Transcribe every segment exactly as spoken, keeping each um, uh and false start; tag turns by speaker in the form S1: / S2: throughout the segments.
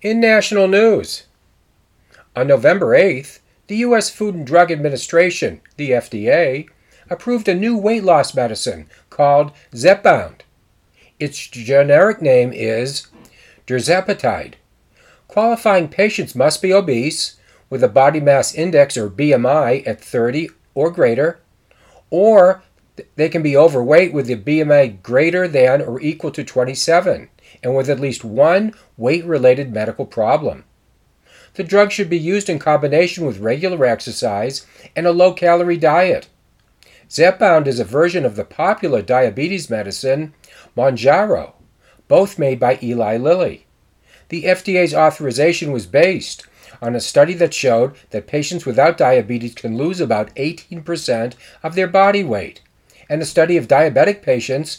S1: In national news, on November eighth, the U S Food and Drug Administration, the F D A, approved a new weight loss medicine called Zepbound. Its generic name is tirzepatide. Qualifying patients must be obese, with a body mass index or B M I at thirty or greater, or they can be overweight with a B M I greater than or equal to twenty-seven, and with at least one weight-related medical problem. The drug should be used in combination with regular exercise and a low-calorie diet. Zepbound is a version of the popular diabetes medicine Mounjaro, both made by Eli Lilly. The F D A's authorization was based on a study that showed that patients without diabetes can lose about eighteen percent of their body weight, and a study of diabetic patients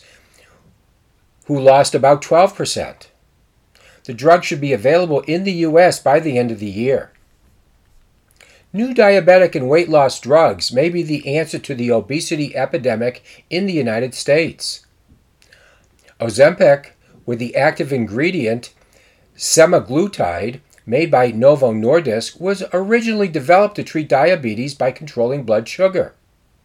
S1: who lost about twelve percent. The drug should be available in the U S by the end of the year. New diabetic and weight loss drugs may be the answer to the obesity epidemic in the United States. Ozempic, with the active ingredient semaglutide, made by Novo Nordisk, was originally developed to treat diabetes by controlling blood sugar.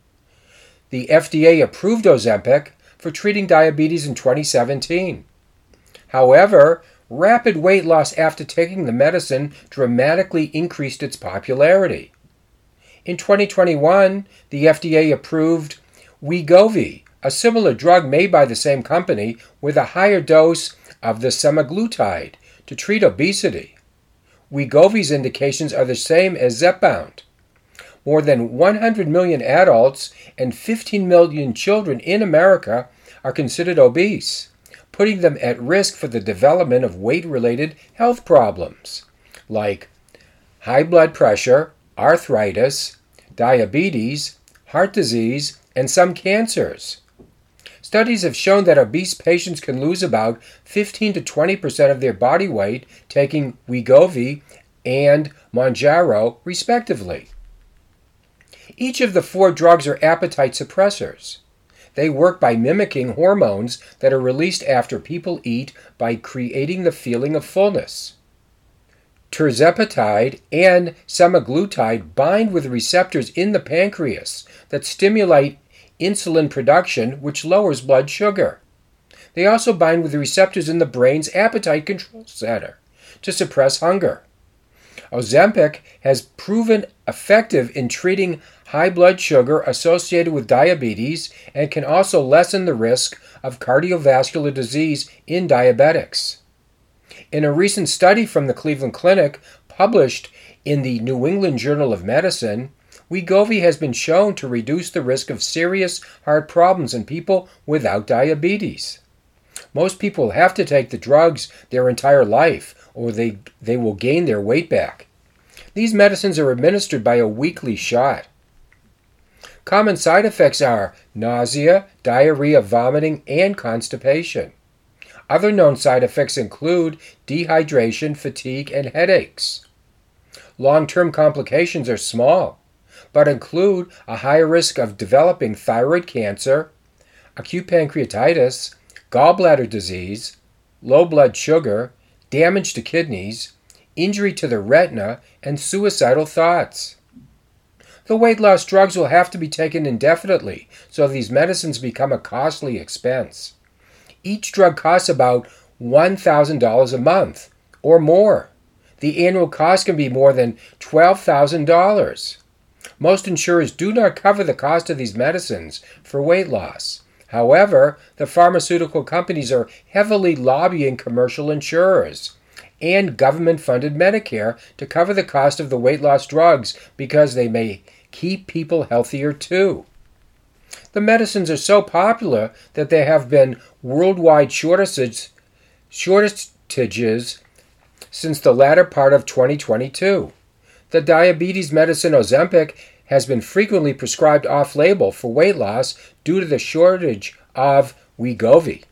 S1: The F D A approved Ozempic for treating diabetes in twenty seventeen. However, rapid weight loss after taking the medicine dramatically increased its popularity. In twenty twenty-one, the F D A approved Wegovy, a similar drug made by the same company with a higher dose of the semaglutide to treat obesity. Wegovy's indications are the same as Zepbound. More than one hundred million adults and fifteen million children in America are considered obese, putting them at risk for the development of weight-related health problems like high blood pressure, arthritis, diabetes, heart disease, and some cancers. Studies have shown that obese patients can lose about fifteen to twenty percent of their body weight taking Wegovy and Mounjaro, respectively. Each of the four drugs are appetite suppressors. They work by mimicking hormones that are released after people eat by creating the feeling of fullness. Tirzepatide and semaglutide bind with receptors in the pancreas that stimulate insulin production, which lowers blood sugar. They also bind with the receptors in the brain's appetite control center to suppress hunger. Ozempic has proven effective in treating high blood sugar associated with diabetes and can also lessen the risk of cardiovascular disease in diabetics. In a recent study from the Cleveland Clinic published in the New England Journal of Medicine, Wegovy has been shown to reduce the risk of serious heart problems in people without diabetes. Most people have to take the drugs their entire life, or they, they will gain their weight back. These medicines are administered by a weekly shot. Common side effects are nausea, diarrhea, vomiting, and constipation. Other known side effects include dehydration, fatigue, and headaches. Long-term complications are small, but include a higher risk of developing thyroid cancer, acute pancreatitis, gallbladder disease, low blood sugar, damage to kidneys, injury to the retina, and suicidal thoughts. The weight loss drugs will have to be taken indefinitely, so these medicines become a costly expense. Each drug costs about one thousand dollars a month, or more. The annual cost can be more than twelve thousand dollars. Most insurers do not cover the cost of these medicines for weight loss. However, the pharmaceutical companies are heavily lobbying commercial insurers and government-funded Medicare to cover the cost of the weight loss drugs because they may keep people healthier too. The medicines are so popular that there have been worldwide shortages, shortages since the latter part of twenty twenty-two. The diabetes medicine Ozempic has been frequently prescribed off-label for weight loss due to the shortage of Wegovy.